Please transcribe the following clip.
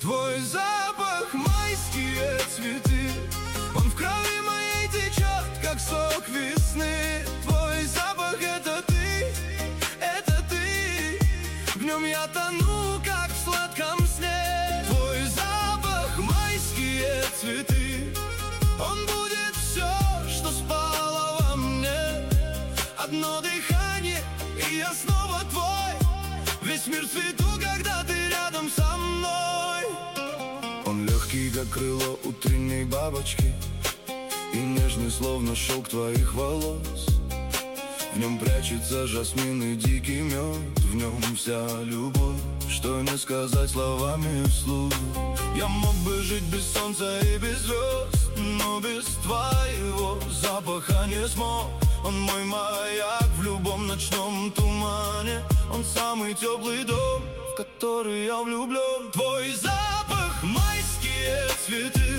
Твой запах, майские цветы, он в крови моей течет, как сок весны. Твой запах — это ты, в нем я тону, как в сладком сне. Твой запах, майские цветы, он будет все, что спало во мне. Одно дыхание, и я снова твой. Весь мир в цвету, когда ты рядом со мной. Он легкий, как крыло утренней бабочки, и нежный, словно шелк твоих волос. В нем прячется жасмин и дикий мед, в нем вся любовь, что не сказать словами вслух. Я мог бы жить без солнца и без звезд, но без твоего запаха не смог. Он мой маяк в любом ночном тумане, он самый теплый дом, в который я влюблен. Твой запах, майские цветы,